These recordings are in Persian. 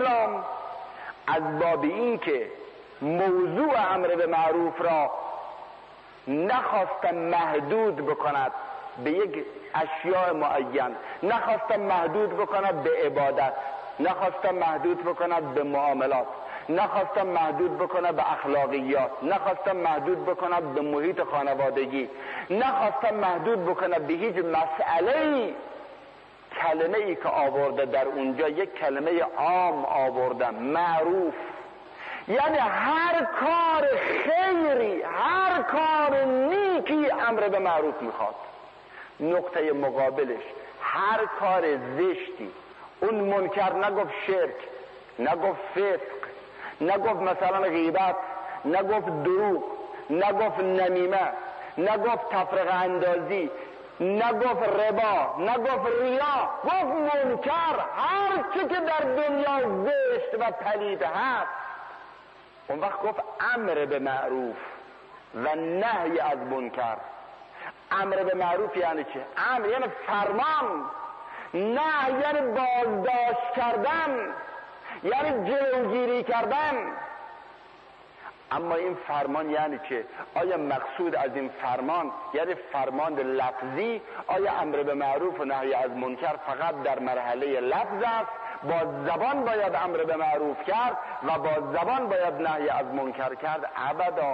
اسلام از باب این که موضوع امر به معروف را نخواستن محدود بکند به یک اشیاء معین، نخواستن محدود بکند به عبادت، نخواستن محدود بکند به معاملات، نخواستن محدود بکند به اخلاقیات، نخواستن محدود بکند به محیط خانوادگی، نخواستن محدود بکند به هیچ مسئله‌ای. کلمه ای که آورده در اونجا یک کلمه عام آورده، معروف، یعنی هر کار خیری، هر کار نیکی امر به معروف میخواد. نقطه مقابلش هر کار زشتی، اون منکر نگفت شرک، نگفت فسق، نگفت مثلا غیبت، نگفت دروغ، نگفت نمیمه، نگفت تفرقه اندازی، نگفت ربا، نگفت ریا، گفت منکر، هر چی که در دنیا زشت و پلید هست. اون وقت گفت امر به معروف و نهی از منکر. امر به معروف یعنی چه؟ امر یعنی فرمان، نهی یعنی بازداشت کردن، یعنی جلوگیری کردن. اما این فرمان یعنی چه؟ آیا مقصود از این فرمان یعنی فرمان لفظی؟ آیا امر به معروف و نهی از منکر فقط در مرحله لفظ است؟ با زبان باید امر به معروف کرد و با زبان باید نهی از منکر کرد؟ ابدا.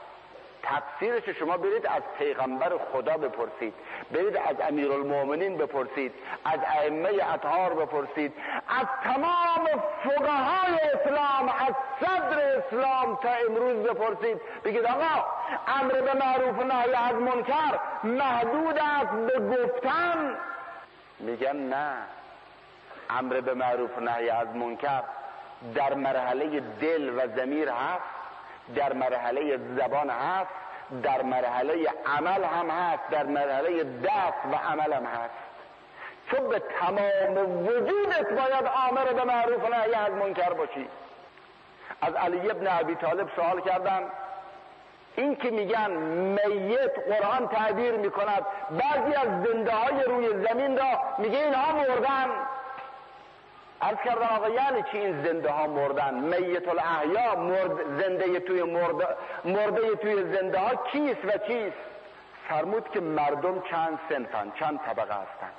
تفسیرش شما برید از پیغمبر خدا بپرسید، برید از امیرالمومنین بپرسید، از ائمه اطهار بپرسید، از تمام فقهای اسلام، از صدر اسلام تا امروز بپرسید، بگید آقا امر به معروف و نهی از منکر محدود است به گفتن؟ میگن نه، امر به معروف و نهی از منکر در مرحله دل و ضمیر هست، در مرحله زبان هست، در مرحله عمل هم هست، در مرحله دست و عمل هم هست. چون به تمام وجودت باید آمر به معروف و نهی از منکر باشی. از علی ابن ابی طالب سوال کردن، این که میگن میت قرآن تعبیر میکند بعضی از زنده های روی زمین را میگه اینها مردن. عرض کردن آقا یعنی چی این زنده ها مردن؟ میت الاحیا، زنده توی مرده توی زنده ها کیست و چیست؟ فرمود که مردم چند صنفن، چند طبقه هستن.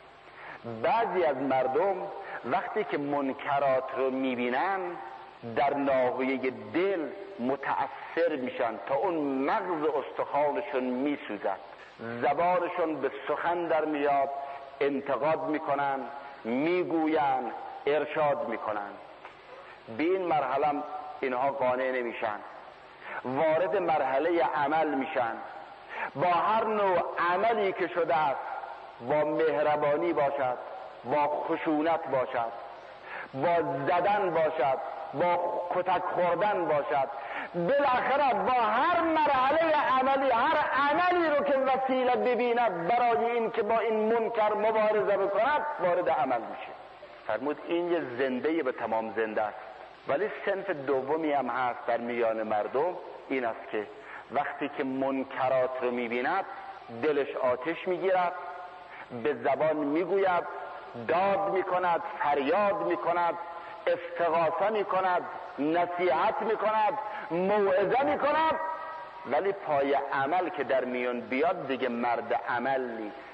بعضی از مردم وقتی که منکرات رو میبینن در ناحیه دل متأثر میشن تا اون مغز استخوانشون میسوزد، زبانشون به سخن در میاد، انتقاد میکنن، میگوین، ارشاد میکنن. به این مرحله اینها قانع نمیشن، وارد مرحله عمل میشن. با هر نوع عملی که شده است، با مهربانی باشد، با خشونت باشد، با زدن باشد، با کتک خوردن باشد، بالاخره با هر مرحله عملی، هر عملی رو که وسیله ببیند برای این که با این منکر مبارزه بکند، وارد عمل میشه. فرمود این یه زنده به تمام زنده است. ولی صنف دومی هم هست در میان مردم، این است که وقتی که منکرات رو میبیند دلش آتش میگیرد، به زبان میگوید، داد میکند، فریاد میکند، استغاثه میکند، نصیحت میکند، موعظه میکند، ولی پای عمل که در میان بیاد دیگه مرد عمل نیست.